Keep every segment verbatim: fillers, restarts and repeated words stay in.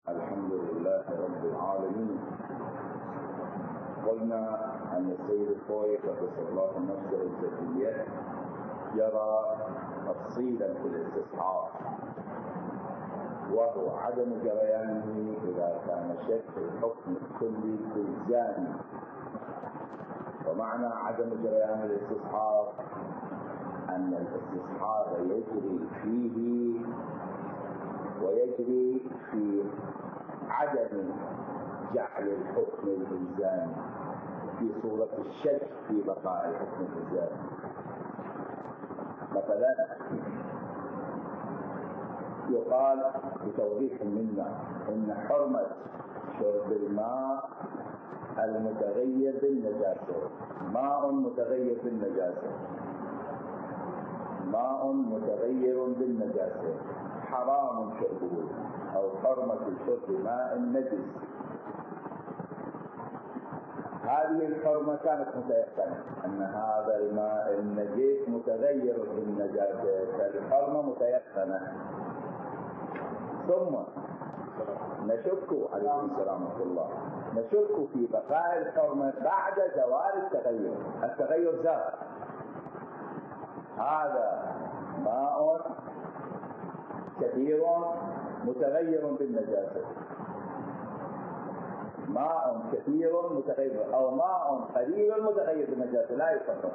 الحمد لله رب العالمين. قلنا أن السيد الخوي قدس الله نفسه الزكية يرى تفصيلا في الاستصحاب، وهو عدم جريانه إذا كان شك الحكم الكلي في الزاني. ومعنى عدم جريان الاستصحاب أن الاستصحاب يجري فيه ويجري في عدم جعل الحكم الإلزامي في صورة الشك في بقاء الحكم الإلزامي. مثلا يقال بتوضيح منا إن حرمة شرب الماء المتغير بالنجاسة، ماء متغير بالنجاسة ماء متغير بالنجاسة حرام شربه، أو حرمة شرب ماء نجس. هذه الحرمة كانت متيقنة أن هذا الماء النجس متغير بالنجاسة، فالحرمة متيقنة. ثم نشك عليكم السلام ورحمة الله نشك في بقاء الحرمة بعد زوال التغير. التغير زال، هذا ماء كثير متغير بالنجاسة، ماء كثير متغير، أو ماء قليل متغير بالنجاسة، لا يفرق.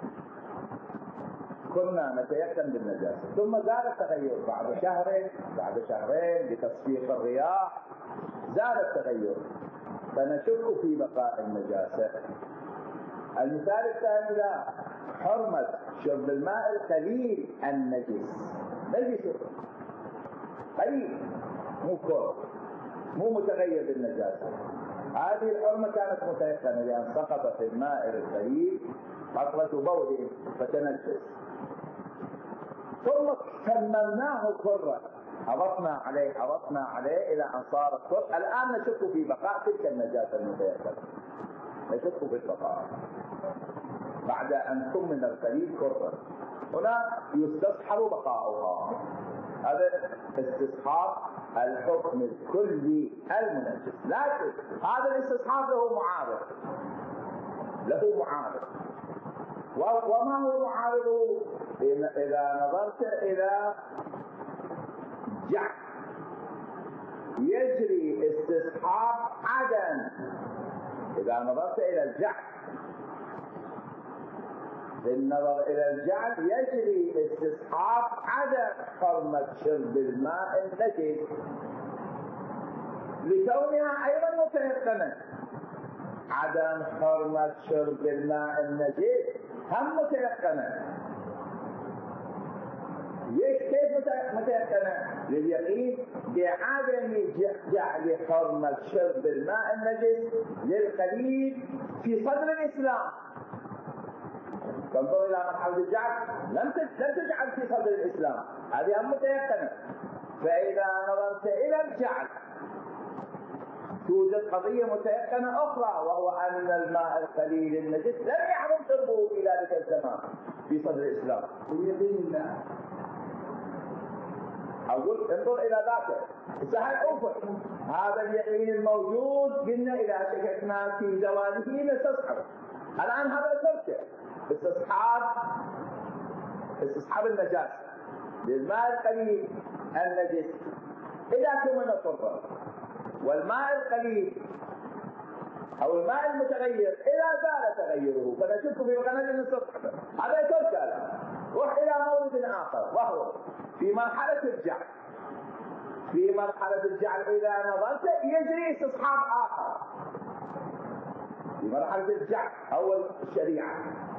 كنا نتيقن بالنجاسة ثم زال التغير بعد شهر بعد شهرين بتصفيق الرياح زال التغير، فنشك في بقاء النجاسة. المثال الثاني لا حرمة شرب الماء القليل النجس، نجس قليل مو كور مو متغير بالنجاسة. هذه الحرمة كانت متيقنة لأن سقط في الماء القليل قطرة بول فتنجس، ثم كملناه كرة، حرصنا عليه حرصنا عليه إلى أن صار كر. الآن نشك في بقاء تلك النجاسة المتيقنة، نشك في البقاء بعد أن كمل القليل كرة. هنا يستصحب بقاؤها. هذا استصحاب الحكم الكلي المنجس، لكن هذا الاستصحاب له معارض له معارض وما هو معارضه؟ إذا نظرت إلى جعل يجري استصحاب عدم، إذا نظرت إلى الجعل بالنظر إلى الجعل يجري استصحاب عدم حرمة شرب الماء النجس لكونها أيضا متيقنة. عدم حرمة شرب الماء النجس هم متيقنة. كيف متيقنة؟ لليقين بعدم جعل حرمة شرب الماء النجس للقليل في صدر الإسلام. تنظر إلى مرحلة الجعل لم تجعل في صدر الإسلام، هذه هم متيقنة. فإذا نظرت إلى الجعل توجد قضية متيقنة أخرى، وهو أن الماء القليل النجس لم يحرم شربه في ذلك الزمان في صدر الإسلام. بيقين الله. أقول انظر إلى ذاته سهل أوفر هذا اليقين الموجود، قلنا إذا شككنا في زواله نستصحبه. الآن هذا الفرق استصحاب استصحاب النجاسة للماء القليل النجس إذا كمن كرة، والماء القليل أو الماء المتغير إذا زال تغيره، فنشك في وقنا نستصحبه. هذا يترك الآن. روح إلى مورد آخر، وهو في مرحلة الجعل. في مرحلة الجعل إذا نظرت يجري استصحاب آخر. في مرحلة الجعل أول الشريعة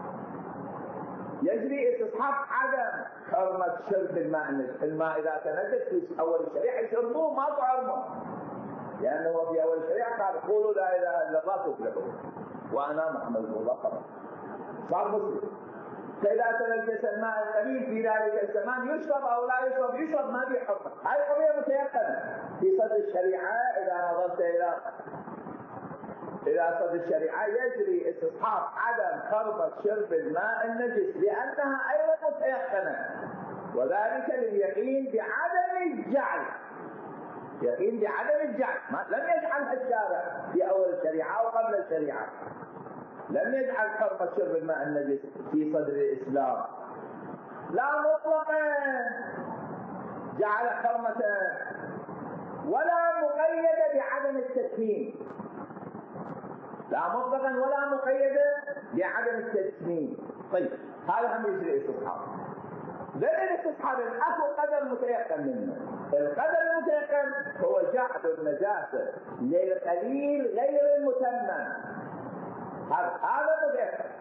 يجري استصحاب عدم حرمة شرب الماء النجس. الماء إذا تنجس في أول الشريعة يشربوه ما تحرمه، لأنه في أول الشريعة قال قولوا لا إله إلا الله تفلحوا وأنا محمد رسول الله، خلاص صار مسلم. فإذا تنجس الماء القليل في ذلك الزمان يشرب أو لا يشرب، يشرب ما في حرمة. هذه قضية متيقنة في صدر الشريعة. إذا نظرت إلى إلى صدر الشريعة يجري استصحاب عدم حرمة شرب الماء النجس لأنها أيضا متيقنة، وذلك لليقين بعدم الجعل يقين بعدم الجعل، لم يجعلها الشارع في أول الشريعة أو قبل الشريعة، لم يجعل حرمة شرب الماء النجس في صدر الإسلام، لا مطلقا جعل حرمة ولا مقيدة بعدم التسميم، لا مطلقا ولا مقيدة بعدم التسميم. طيب هذا هم يجري استصحاب. دليل الاستصحاب اكو قدر متيقن منه. القدر المتيقن هو جعل النجاسة للقليل غير المتمم، هذا هذا متيقن،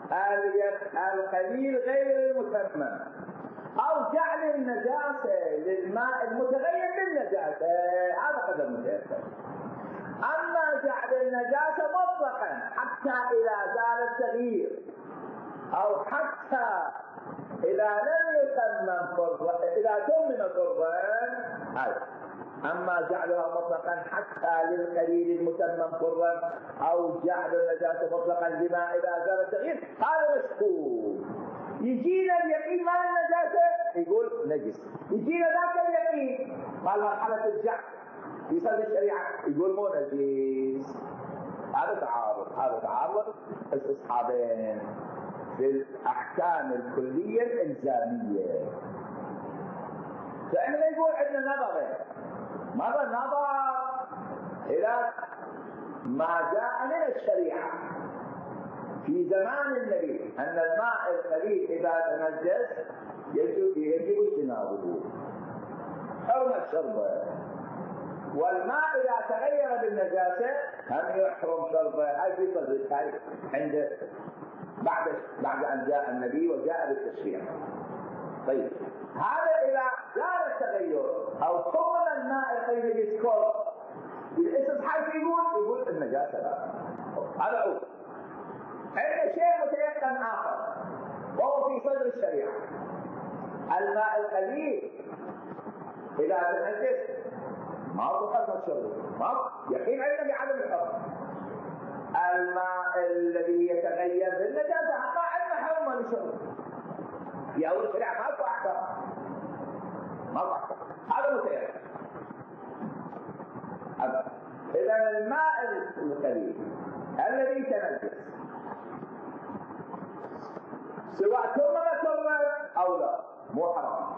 القليل غير المتمم، أو جعل النجاسة للماء المتغير بالنجاسة، هذا قدر متيقن. أما جعل النجاسة مطلقا حتى إذا زال التغيير، أو حتى إذا لم يتمم فرضا، إذا تمم فرضا، هذا. أما جعلها مطلقا حتى للقليل المتمم فرضا، أو جعل النجاسة مطلقا لما إذا زال التغيير، هذا مشكوك. يجينا اليقين مال النجاسة يقول نجس، يجينا ذاك اليقين مال مرحلة الجعل في صدر الشريعة يقول مو نجس. هذا تعارض، هذا تعارض استصحابين في الأحكام الكلية الإلزامية. فإحنا يقول عندنا نظرين، مرة نظر إلى ما جاء من الشريعة في زمان النبي أن الماء القليل إذا تنجس يجب يجب اجتنابه، حرمة شربه، والماء إذا تغير بالنجاسة هم يحرم شربه. هاي في صدر عند بعد بعد أن جاء النبي وجاء بالتشريع. طيب هذا إذا زال التغير أو صور الماء القليل يسكر، الاستصحاب يقول يقول النجاسة لا. هذا أول. عندنا شيء متيقن آخر وهو في صدر الشريعة، الماء القليل إذا تنجس ما تقدر شربه، ما يقين عندنا بعدم الحرمة. الماء الذي يتغير بالنجاسة ما عندنا حرمة لشربه في أول الشريعة، ماكو أحكام، ماكو أحكام، هذا متيقن. إذا الماء القليل الذي تنجس سواء تمم تمم أو لا مو حرام.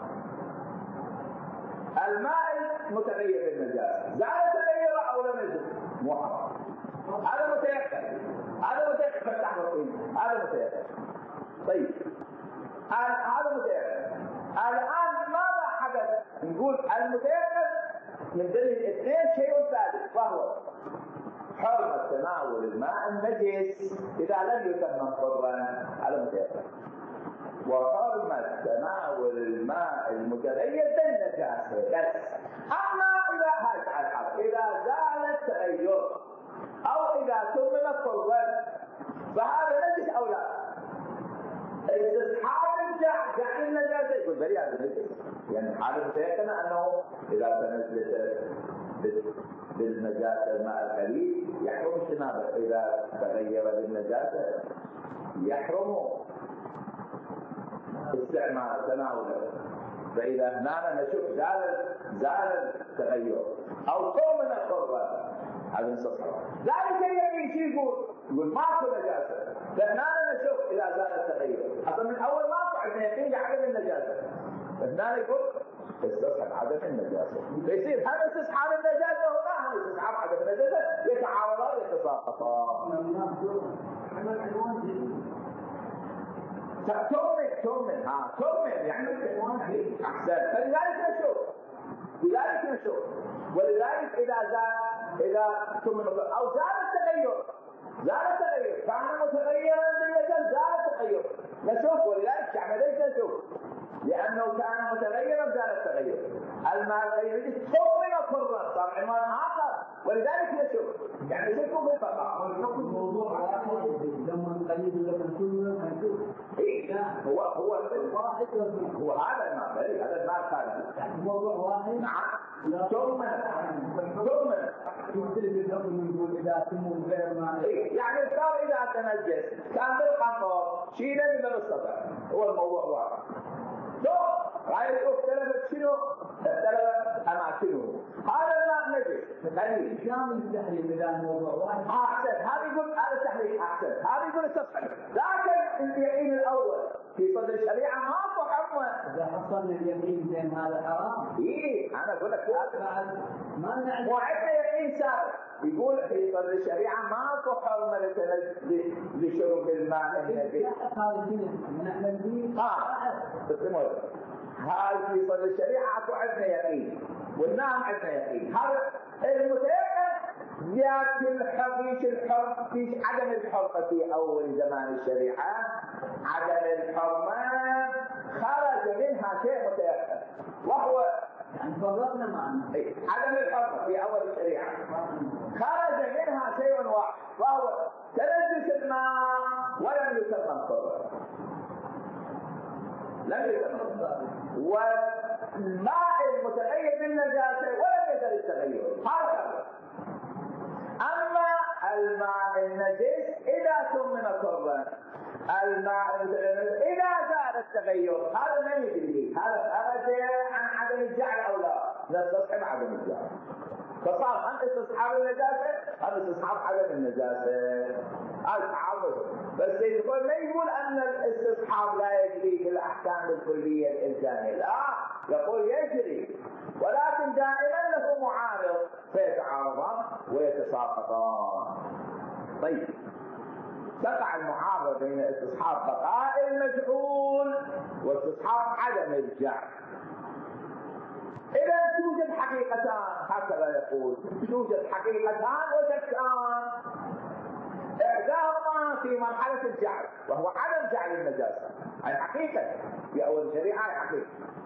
الماء المتغير بالنجاسة زال تغير أو لم يزل مو حرام، هذا متيقن، هذا متيقن في التحقيق، هذا متيقن. طيب هذا متيقن. الآن ماذا حدث؟ نقول المتيقن من دليل اثنين شيء ثالث، وهو حرمة تناول الماء النجس إذا لم يتمم فرضا، هذا متيقن، وحرمة تناول الماء المتغير بالنجاسة بس. أما إذا هذا الحرف إذا زال التغير أو إذا تمم فرضا فهذا نجس أو لا. استصحاب جعل النجاسة يقول بريء هذا نجس، يعني هذا متيقن أنه إذا تنزلت بالنجاسة الماء القليل يحرم اجتنابه، إذا تغير بالنجاسة يحرم استعمال تناوله. فإذا هنا نشوف زال زال التغير أو قوم القرة هذا انتصر. ذلك الذي شيء يقول يقول ماكو نجاسة، فهنا نشوف إذا زال التغير. أصلا من أول ماكو عندنا يقين بعدم النجاسة، فهنا يقول استصحب عدم النجاسة، فيصير هذا استصحاب النجاسة وهنا هذا استصحاب عدم النجاسة، يتعارضان يتساقطان. تؤمن تؤمن ها تؤمن يعني أحسن. فلذلك نشوف لذلك نشوف ولذلك إذا زال إذا تؤمن أو زال التغير زال التغير كان متغيرا بالنجاسة زال التغير نشوف. ولذلك عملية نشوف لأنه كان متغيرا زال التغير. الماء الغير تؤمن كرة صار عنوان آخر، ولذلك نشوف يعني نشوف بالفقه الموضوع على لما نقيد لك كل هو هو واحد هو هذا الماء هذا الماء الخارجي موضوع واحد. نعم ثم ثم يختلف الحكم يقول اذا تم غير ما يعني صار اذا تنجس كان بالقنطر شيله من السطح، هو الموضوع واحد. لو رايك اختلفت شنو؟ اختلفت اماكنه. هذا الماء قليل. كامل التحريم إذا الموضوع واحد. أحسن، هذا يقول هذا التحريم أحسن، هذا يقول استصحب. لكن اليقين الأول في صدر الشريعة ماكو حرمة. إذا حصلنا اليقين زين هذا حرام. إيه أنا أقول لك ما نعرف. وعندنا يقين سابق يقول في صدر الشريعة ماكو حرمة لشرب الماء النجس. هذا الدين نحن الدين. آه. هاي في صدر الشريعة اكو عندنا يقين والنعم عندنا يقين. هذا المتيقن ذات الحرمة الحرمة في عدم الحرمة في أول زمان الشريعة، عدم الحرمة خرج منها شيء متيقن وهو يعني فرقنا معنا. عدم الحرمة في أول الشريعة خرج منها شيء واحد وهو تنجس الماء ولم يسمى الصدر. لم يسمى والماء المتغير بالنجاسة ولم يزل التغير. هذا أما الماء النجس إذا سمن كرا، الماء المتغير إذا زال التغير هذا ما يدري، هذا خرج عن عدم الجعل أو لا، نستصحب عدم الجعل. فصار أنت استصحاب النجاسة، هذا استصحاب عدم النجاسة. التعرض بس يقول ما يقول أن الاستصحاب لا يجري في الأحكام الكلية الإنسانية، لا، يقول يجري ولكن دائما له معارض فيتعارضان ويتساقطان. طيب تقع المعارضة بين استصحاب بقاء المجعول واستصحاب عدم الجعل. إذا توجد حقيقتان هكذا يقول، توجد حقيقتان وشكان، إحداهما في مرحلة الجعل وهو عدم جعل النجاسة، هي حقيقة في أول الشريعة، هي حقيقة.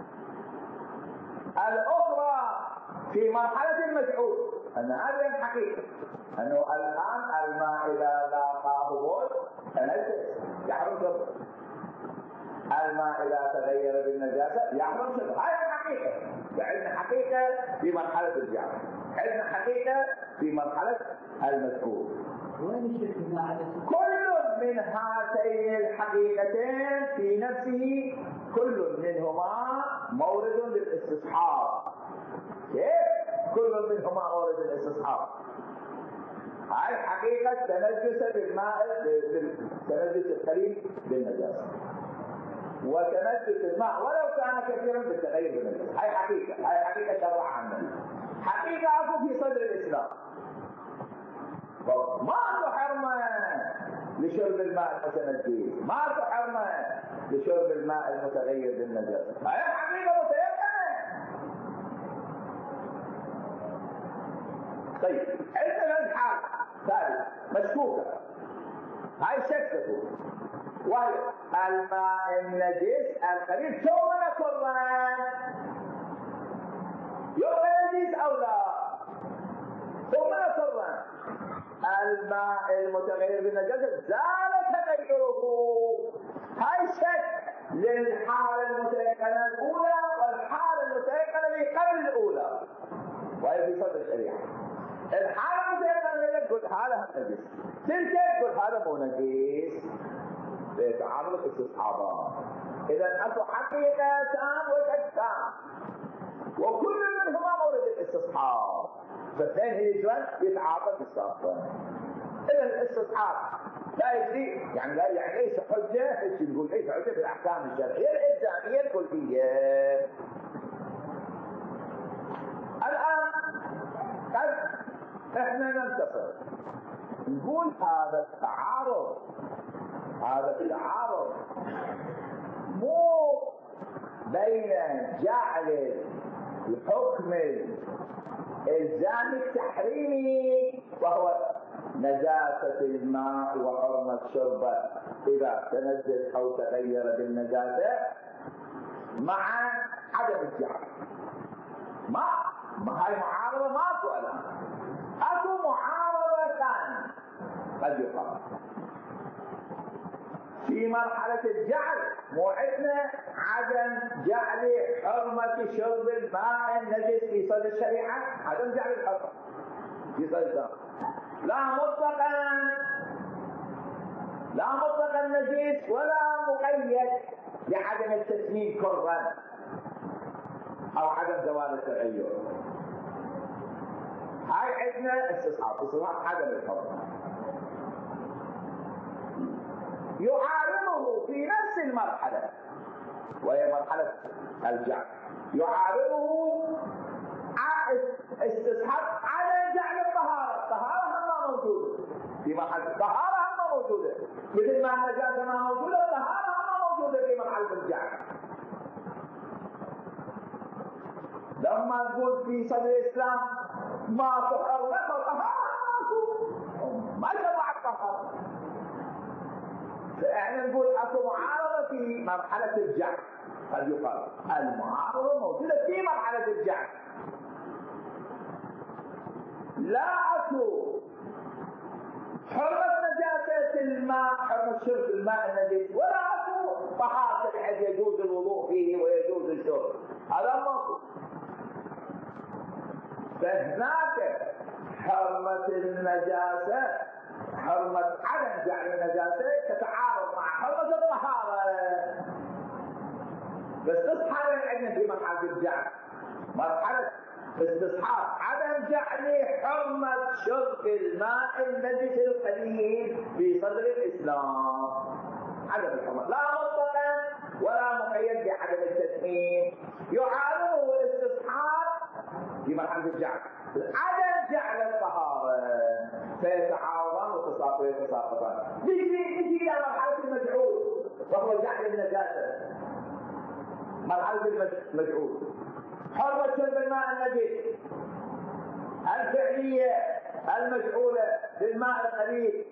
الأخرى في مرحلة المجعول، أن هذه الحقيقة أنه الآن الماء إذا لاقاه بول تنجس يحرم شربه، الماء إذا تغير بالنجاسة يحرم شربه، هذه الحقيقة. عندنا حقيقة في مرحلة الجعل، عندنا حقيقة في مرحلة المجعول. وين الشرك مع كل من هاتين الحقيقتين في نفسه كل منهما مورد للاستصحاب. كيف؟ كل منهما مورد للاستصحاب. هاي حقيقة تنجس بالماء، تنجس القليل بالنجاسة، وتنجس الماء ولو كان كثيرا بالتغير بالنجاسة. هاي حقيقة، هاي حقيقة شرعها عنا. حقيقة أكو في صدر الإسلام، ماكو حرمة لشرب الماء المتنجس، ماكو حرمة لشرب الماء المتغير بالنجاسة. هاي حقيقة متيقنة. طيب عندنا الحال ثالث مشكوكة، هاي شكته وهي الماء النجس القليل ثم كرا، يبقى نجس أو لا؟ ثم كرا الماء المتغير بالنجاسة زال تغيره. هاي شك للحالة المتيقنة الأولى والحالة المتيقنة اللي قبل الأولى، وهي في صدر الشريعة. الحالة المتيقنة تقول هذا نجس، تلك تقول هذا مو نجس، بيتعامل الاستصحابات. إذا أكو حقيقتان وشكان وكل منهما مورد الاستصحاب، فاثنين هي شلون يتعاطى بالسابقة. إذا الاستصحاب لا يجري، يعني لا يعني ليس حجة، ايش نقول ليس حجة في الأحكام الشرعية الإلزامية الكلية. الآن قد احنا ننتصر نقول هذا التعارض، هذا التعارض مو بين جعل الحكم الإلزامي التحريمي وهو نجاسة الماء وحرمة شربه إذا تنجس أو تغير بالنجاسة مع عدم الجعل. ما ما هاي معارضة ماكو الآن، أكو معارضة ثانية قد يقال في مرحلة الجعل، مو عندنا عدم جعل حرمة شرب الماء النجس في صدر الشريعة، عدم جعل الحرمة في صدر الشريعة لا مطلقا، لا مطلقا نجس ولا مقيد بعدم التسميم كرا أو عدم زوال التغير. هاي عندنا استصحاب، استصحاب عدم الحرمة. يعارضه في نفس المرحلة وهي مرحلة الجعل، يعارضه استصحاب عدم جعل الطهارة، الطهارة هم موجودة في مرحلة الطهارة، هم موجودة مثل ما النجاسة ما موجودة، الطهارة هم موجودة في مرحلة الجعل. لما نقول في صدر الإسلام ما تحرم الطهارة ما شرع الطهارة، فإحنا نقول أكو معارضة في مرحلة الجعل. قد يقال المعارضة موجودة في مرحلة الجعل، لا أكو حرمة نجاسة الماء، حرمة شرب الماء النجس، ولا أكو طهارة بحيث يجوز الوضوء فيه ويجوز الشرب، هذا ماكو. فهناك حرمة النجاسة، حرمة عدم جعل النجاسة تتعارض مع حرمة الطهارة، بس تصحى عندنا في مرحلة الجعل مرحلة استصحاب عدم جعل حرمة شرب الماء النجس القليل في صدر الإسلام، عدم الحرمة لا مطلقا ولا مقيد بعدم التدخين. يعارضه الاستصحاب في مرحلة الجعل عدم جعل الطهارة، فيتعارضان ويتساقطان. نجي نجي إلى مرحلة المجعول وهو جعل النجاسة، مرحلة المجعول حرمة شرب الماء النجس الفعلية المجعولة للماء القليل،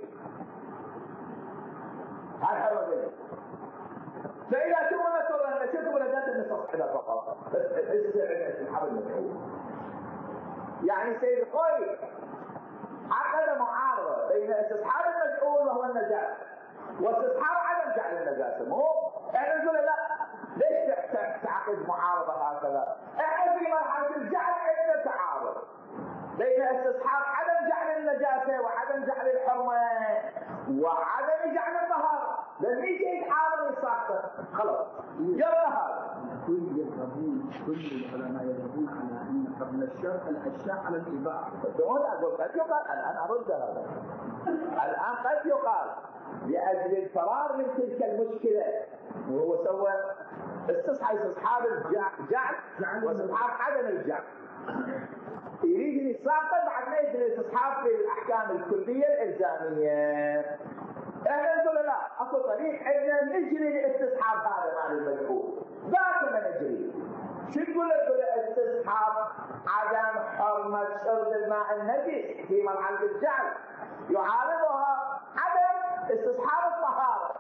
هذه حرمة. فإذا كنا نذكر أن شرب نجاسة النصف كذا فقط، بس استصحاب المجعول. يعني سيد القوي عقد معارضة بين استصحاب المجعول وهو النجاسة واستصحاب عدم جعل النجاسة. مو احنا نقول لا، ليش تعقد معارضة هكذا؟ احنا في مرحلة الجعل عندنا تعارض بين استصحاب عدم جعل النجاسة وعدم جعل الحرمة وعدم جعل الطهارة، لأن يجي يتعارض يساقط خلاص يلا هذا. كل يذهبون كل العلماء يذهبون على ان قبل الشرع الاشياء على الاباحه. هنا اقول قد يقال، الان ارد هذا، الان قد يقال لاجل الفرار من تلك المشكله، وهو سوى استصحاب استصحاب الجعل واستصحاب عدم الجعل، يريد يساقط بعد ما يجري الاستصحاب في الاحكام الكليه الالزاميه. احنا نقول لا، اكو طريق عندنا نجري الاستصحاب هذا مال المجهول، ذاك ما نجري. شو تقول لك الاستصحاب عدم حرمه شرب الماء النجس في مرحله الجعل، يعارضها عدم استصحاب الطهاره.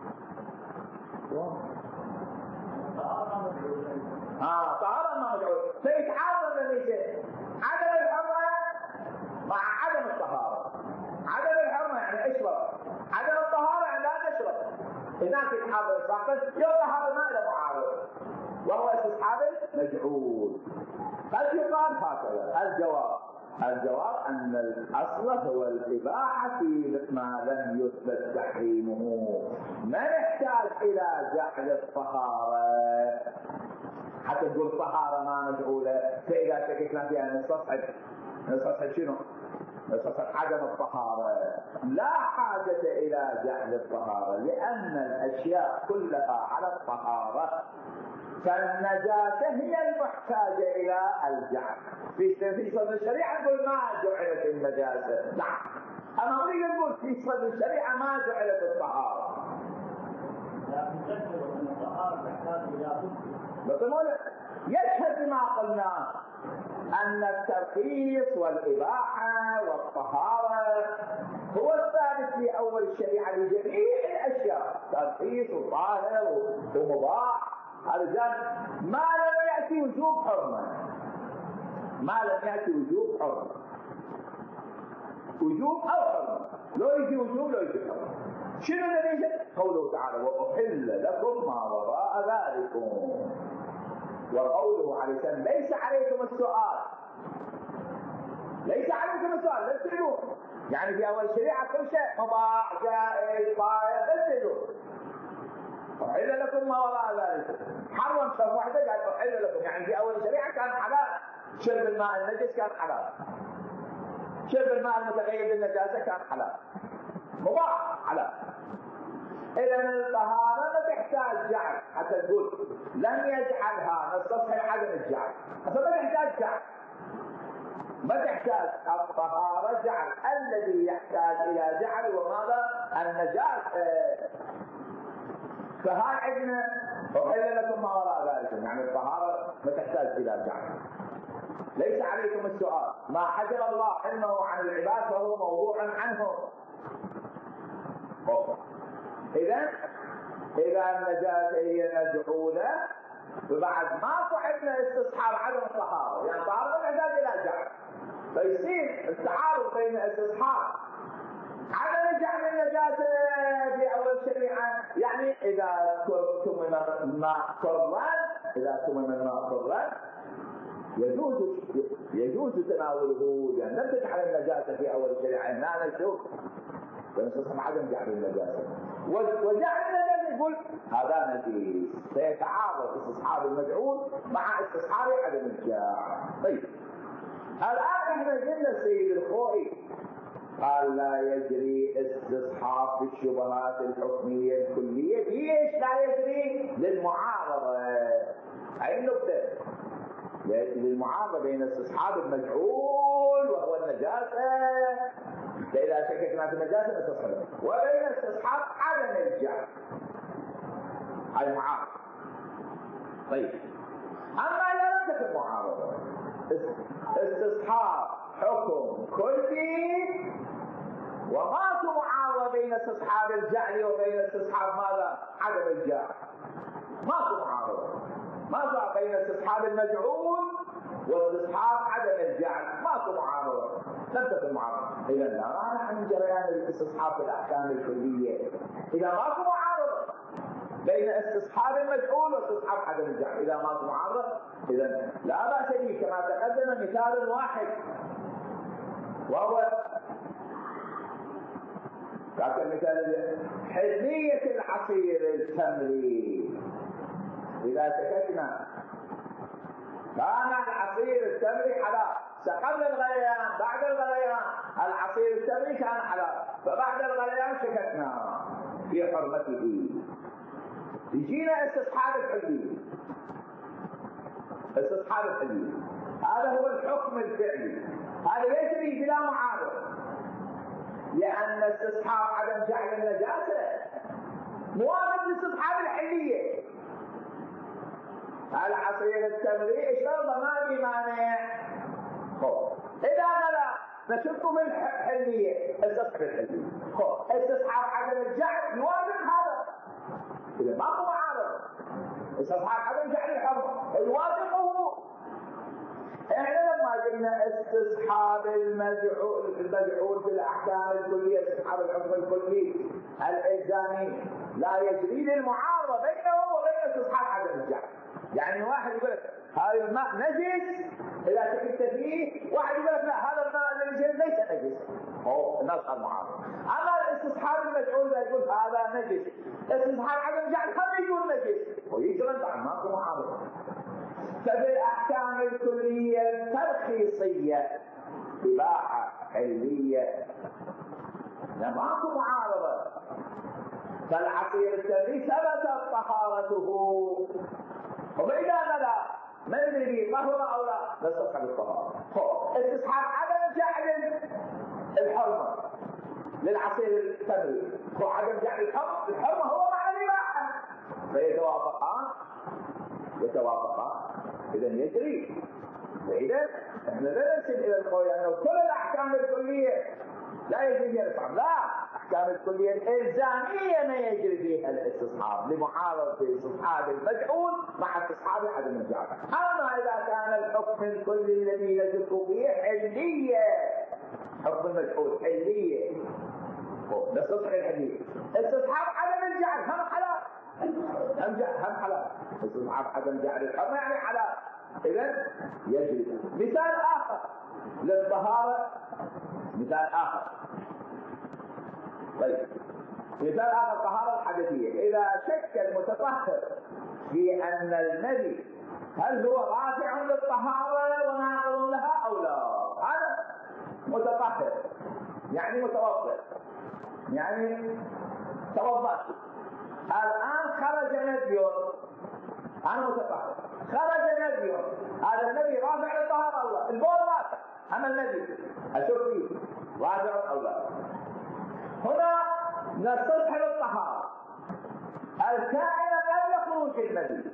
اه طهاره ما مجعول، فيتعارض النتيجه عدم الحرمه مع عدم الطهاره. عدم الحرمه يعني اشرب، عدم الطهاره يعني لا تشرب. هناك يتحاضر ساقط يلا هذا ما له معارض وهو استصحاب المجعول. قد يقال هكذا. الجواب الجواب ان الاصل هو الاباحه في ما لم يثبت تحريمه، ما نحتاج الى جعل الطهاره حتى نقول طهاره ما مجعوله. فاذا شككنا فيها نستصحب نستصحب شنو؟ نستصحب عدم الطهاره. لا حاجه الى جعل الطهاره لان الاشياء كلها على الطهاره، فالنجاسه هي المحتاجه الى الجعل. في في صدر الشريعه نقول ما جعلت النجاسه، لا، اما اريد نقول في صدر الشريعه ما جعلت الطهاره. لكن تذكر ان الطهاره تحتاج الى بس يشهد ما قلناه ان الترخيص والاباحه والطهاره هو الثابت في اول الشريعه لجميع الاشياء، ترخيص وطاهر ومباح. هذا ما لم ياتي وجوب حرمه، ما لم ياتي وجوب حرمه، وجوب او حرمه، لو يجي وجوب لو يجي حرمه. شنو النتيجه؟ قوله تعالى واحل لكم ما وراء ذلكم، وقوله عليه السلام ليس عليكم السؤال، ليس عليكم السؤال لا تسألون. يعني في اول الشريعه كل شيء مباح جائز طاهر لا تسألون. أحل لكم ما وراء ذلك، حرم شرط واحدة قال أحل لكم، يعني في أول الشريعة كان حلال، شرب الماء النجس كان حلال. شرب الماء المتغير بالنجاسة كان حلال مباح حلال. إذا الطهارة ما تحتاج جعل حتى تقول لم يجعلها نستصحح عدم الجعل، أصلا ما تحتاج جعل، ما تحتاج الطهارة جعل. الذي يحتاج إلى جعل وماذا؟ النجاسة. فهاي عندنا أحل لكم ما وراء ذلك، يعني الطهارة ما تحتاج إلى جعل. ليس عليكم السؤال، ما حجر الله علمه عن العباد فهو موضوع عنه. إذا إذا النجاسة هي مجعولة فبعد ماكو عندنا استصحاب عدم الطهارة، يعني الطهارة ما تحتاج إلى جعل، فيصير التعارض بين استصحاب عدم جعل النجاسة في أول الشريعة. يعني إذا تمم الماء فرضا، إذا تمم الماء فرضا يجوز يجوز تناوله، لأن لم تجعل النجاسة في أول الشريعة. هنا نشوف فنستصحب عدم جعل النجاسة، وجعل النجاسة يقول هذا نجيس، سيتعارض استصحاب المجعول مع استصحاب عدم الجعل. طيب الآن احنا قلنا السيد الخوئي قال لا يجري استصحاب في الشبهات الحكمية الكلية. ليش لا يجري؟ للمعارضة. أي النقطة؟ للمعارضة بين استصحاب المجعول وهو النجاسة، فإذا شككنا في النجاسة نستصحبه، وبين استصحاب عدم الجعل المعارضة. طيب أما إذا لم تكن معارضة، استصحاب حكم كلي وماكو معارضة بين استصحاب الجعل وبين استصحاب ماذا؟ عدم الجعل. ماكو معارضة، ماذا بين استصحاب المجعول واستصحاب عدم الجعل؟ ماكو معارضة، لم تكن معارضة. إذا لا مانع عن جريان الاستصحاب في الأحكام الكلية إذا ماكو معارضة بين استصحاب المجعول واستصحاب عدم الجعل. إذا ماكو معارضة إذا لا بأس به، كما تقدم مثال واحد وهو ذاك المثال حلية العصير التمري. إذا سكتنا كان العصير التمري حلال، قبل الغليان بعد الغليان العصير التمري كان حلال، فبعد الغليان سكتنا في حرمته. يجينا استصحاب الحلية، استصحاب الحلية هذا هو الحكم الفعلي، هذا ليس به بلا معارض، لأن استصحاب عدم جعل النجاسة موافق لاستصحاب الحلية. العصير التمري شرب ما في مانع. إذا غلا نشك من الحلية استصحاب الحلية، استصحاب عدم الجعل يوافق هذا، إذا ماكو معارض. استصحاب عدم جعل الحرم يوافقه. احنا لما قلنا استصحاب المجعول المجعول في الاحكام الكليه، استصحاب الحكم الكلي الالزامي لا يجري للمعارضه بينه وبين استصحاب عدم الجعل. يعني واحد يقول لك هذا الماء نجس اذا شككت فيه، واحد يقول لك لا هذا الماء الذي ليس نجس، هو الناس المعارضه. اما الاستصحاب المجعول يقول هذا نجس، استصحاب عدم الجعل هم يقول نجس ويجرى عن ماكو معارضه. ففي الأحكام الكلية الترخيصية إباحة علمية ماكو معارضة. فالعصير التمري ثبتت طهارته، وإذا غلا ما ندري طهر أو لا نستصحب الطهارة. استصحاب عدم جعل الحرمة للعصير التمري، عدم جعل الحرمة الحرمة هو معنى الإباحة، فيتوافقان يتوافقان إذا يجري. فإذا احنا لا ننسب إلى القول أنه كل الأحكام الكلية لا يجري فيها الاستصحاب، لا، الأحكام الكلية الإلزامية ما يجري فيها الاستصحاب لمعارضة استصحاب المجعول مع استصحاب عدم الجعل. أما إذا كان الحكم الكلي الذي نشك فيه حلية، حكم المجعول حلية نستصحب الحلية، استصحاب عدم الجعل هم حلال، هم هم حلال، استصحاب عدم جعل الحرمة يعني حلال، إذا يجري. مثال آخر للطهارة، مثال آخر طيب مثال آخر الطهارة الحدثية. إذا شك المتطهر في أن المذي هل هو رافع للطهارة وناقض لها أو لا، هذا متطهر يعني متوضئ، يعني توضأت، الآن خرج نبي، أنا متطهر، خرج نبي، هذا النبي رافع للطهارة الله، البول رافع، أما النبي أشوف فيه رافع أو لا. هنا نستصحب الطهارة الكائنة قبل خروج النبي.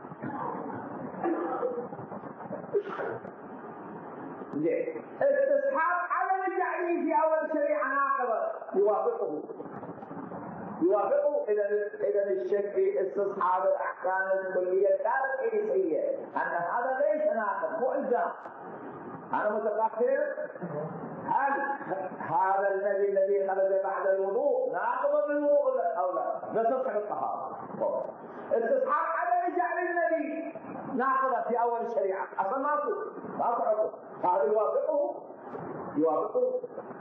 ليه؟ استصحاب عدم التعليم في أول شريعة ناقضة يوافقه يوافقه إذا إذا الشك في استصحاب الأحكام الكلية التاريخية أن هذا ليس ناقض، مو إلزام. أنا متطهر، هل هذا النبي الذي خرج بعد الوضوء ناقض بالوضوء أو لا؟ نستصحب الطهارة. استصحاب عدم جعل النبي ناقضا في أول الشريعة أصلا ماكو ماكو عقل، هذا يوافقه يوافقه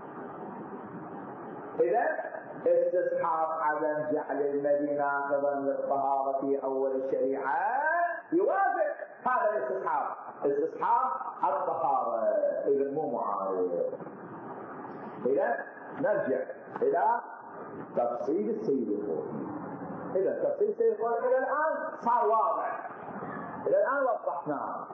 إذا استصحاب عدم جعل النبي ناقضا للطهارة في أول الشريعة يوافق هذا الاستصحاب، استصحاب الطهارة، إذا مو معارض. إذا نرجع إلى تفصيل السيد الخوئي. إذا تفصيل السيد الخوئي إلى الآن صار واضح، إلى الآن وضحناه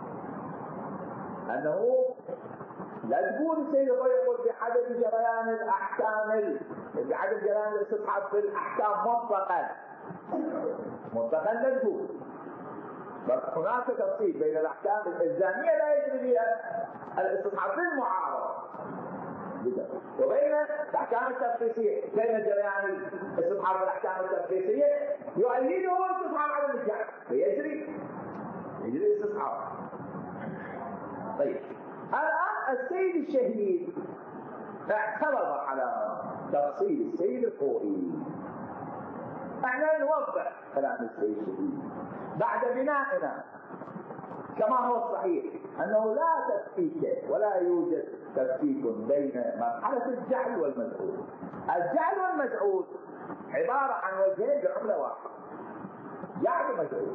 أنه لا تقول السيد الخوئي يقول بعدم جريان الأحكام بعدم جريان الاستصحاب في الأحكام مطلقا مطلقا لا تقول، بل هناك تفصيل بين الأحكام الإلزامية لا يجري فيها الاستصحاب في المعارضة وبين الأحكام التفصيلية، بين جريان الاستصحاب في الأحكام التفصيلية يؤيده استصحاب عدم الجعل فيجري يجري الاستصحاب. طيب الآن السيد الشهيد اعترض على تفصيل السيد الخوئي. احنا نوضح كلام السيد الشهيد بعد بنائنا كما هو الصحيح أنه لا تفكيك ولا يوجد تفكيك بين مرحلة الجعل والمجعول. الجعل والمجعول عبارة عن وجهين بعملة واحدة، جعل ومجعول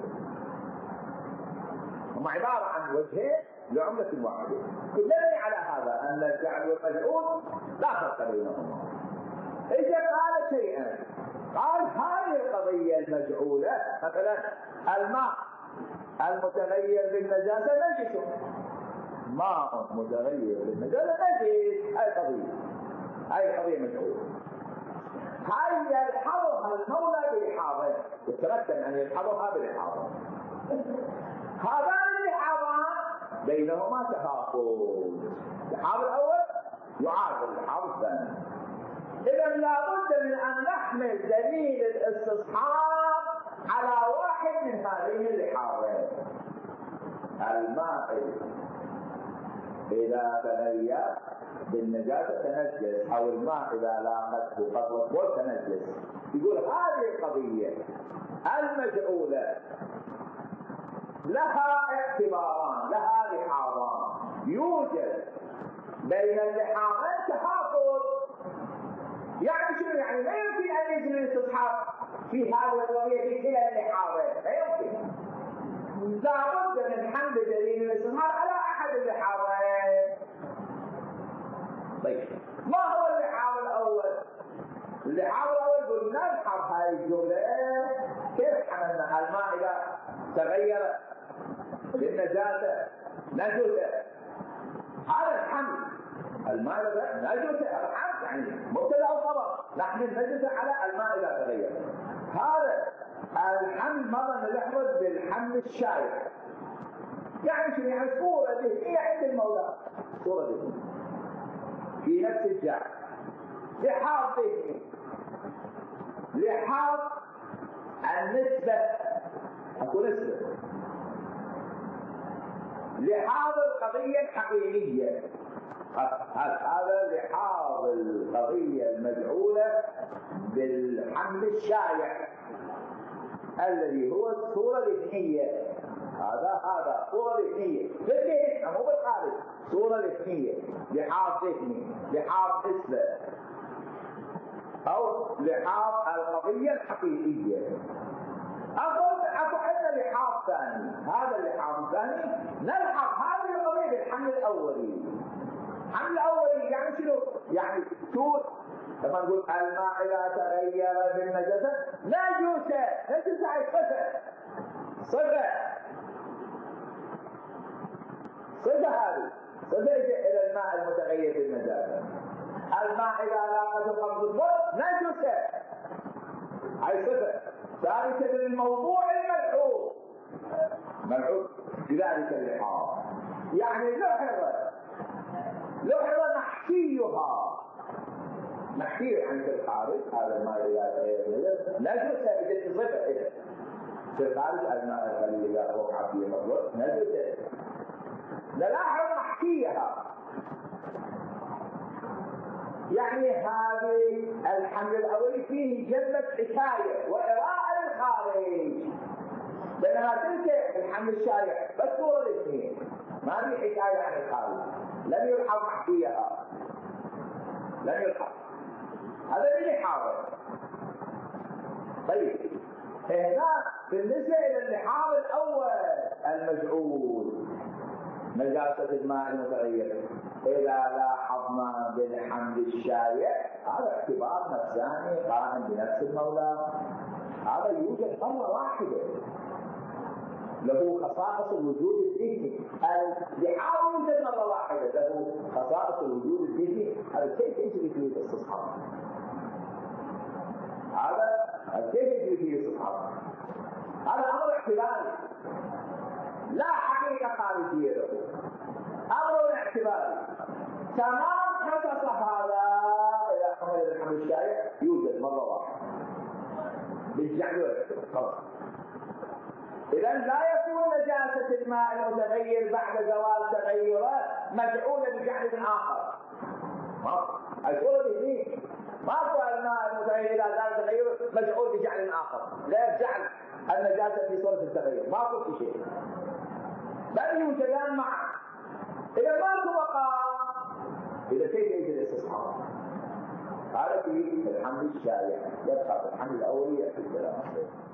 هم عبارة عن وجهين لعملة واحدة. دلني على هذا أن الجعل والمجعول لا فرق بينهما. إذا قال شيئا قال هذه القضية المجعولة مثلا الماء المتغير بالنجاسة نجس، ماء متغير بالنجاسة نجس، هاي قضية هاي قضية مجعولة. هاي يلحظها المولى بلحاظه، يتمكن أن يلحظها بلحاظه. هذان اللحاظان بينهما تفاقم، اللحاظ الأول يعادل اللحاظ الثاني. إذا لابد من أن نحمل دليل الاستصحاب على واحد من هذه اللحاظين. الماء إذا تغير بالنجاسة تنجس، أو الماء إذا لاقته قطرة بول تنجس. يقول هذه القضية المجعولة لها اعتباران، لها لحاظان، يوجد بين اللحاظين تحافظ. يعني شنو يعني؟ لا يمكن أن يجري الاستصحاب في هذه القضية في كلا اللحاظين، لا يمكن. لابد من حمل دليل الاستصحاب على أحد اللحاظين. طيب ما هو اللحاظ الأول؟ اللحاظ الأول قلنا نلحظ هذه الجملة كيف حملنا الماء إذا تغير بالنجاسة نجسة، هذا الحمل الماء إذا نجسة الحمل يعني مبتدأ أو خبر، نحن نجسة على الماء إذا تغير. هذا الحمل مرة نلحظ بالحمل الشائع، يعني شنو؟ يعني صورة ذهنية عند المولى، صورة ذهنية في نفس الجعل، لحاظ ذهني، لحاظ النسبة، أكو نسبة، لحاظ القضية الحقيقية، هذا لحاظ القضية المجعولة بالحمل الشائع الذي هو الصورة الذهنية. هذا هذا صورة ذهنية بالذهن مو بالخارج، صورة ذهنية، لحاظ ذهني، لحاظ نسبة، أو لحاظ القضية الحقيقية. أقول أكو عندنا لحاظ ثاني، هذا اللحاظ الثاني نلحظ هذه القضية بالحمل الأولي. الحمل الأولي يعني تقول لما نقول الماء إذا تغير بالنجاسة نجسة، نجسة أي صفة، صفة صفة هذه صفة إلى الماء المتغير بالنجاسة. الماء إذا لاقته قبض الضوء نجسة أي صفة ثابتة للموضوع الملحوظ، ملحوظ بذلك اللحاظ. يعني لحظة لحظة نحكيها نحكيه عن الخارج، هذا الماء إذا نجسة إذا صفة إذا في الخارج الماء الذي إذا وقع فيه مطلق نجسة، نلاحظ نحكيها. يعني هذه الحمل الأولي فيه جلة حكاية وإراءة للخارج، بينما تلك الحمل الشائع بس هو الاثنين ما في حكاية عن الخارج، لم يلحظ محكيها، لم يلحظ. هذا اللي حاضر. طيب هنا بالنسبة إلى اللحاظ الأول المجعول نجاسة الماء المتغير، إذا لاحظنا بالحمل الشائع هذا اعتبار نفساني قائم بنفس المولى، هذا يوجد مرة واحدة له خصائص الوجود الذهني. اللحاظ يوجد مرة واحدة له خصائص الوجود الذهني، هذا كيف يجري فيه الاستصحاب؟ هذا كيف يجري فيه الاستصحاب؟ هذا أمر اعتباري لا حقيقة خارجية له، أمر اعتباري. تمام خصص هذا إلى حمل الحمل الشائع يوجد مرة واحدة بالجعل والاعتبار خلاص. إذا لا يكون نجاسة الماء المتغير بعد زوال تغيره مجعولا بجعل آخر. ما الصورة دي ماكو الماء المتغير إذا زال تغيره مجعول بجعل آخر، غير جعل النجاسة في صورة التغير، ماكو في شيء، بل يوجدان معا. إذا ماكو بقاء إذا كيف يجري الاستصحاب؟ هذا في الحمل الشائع، يبقى في الحمل الأولي في الكلام.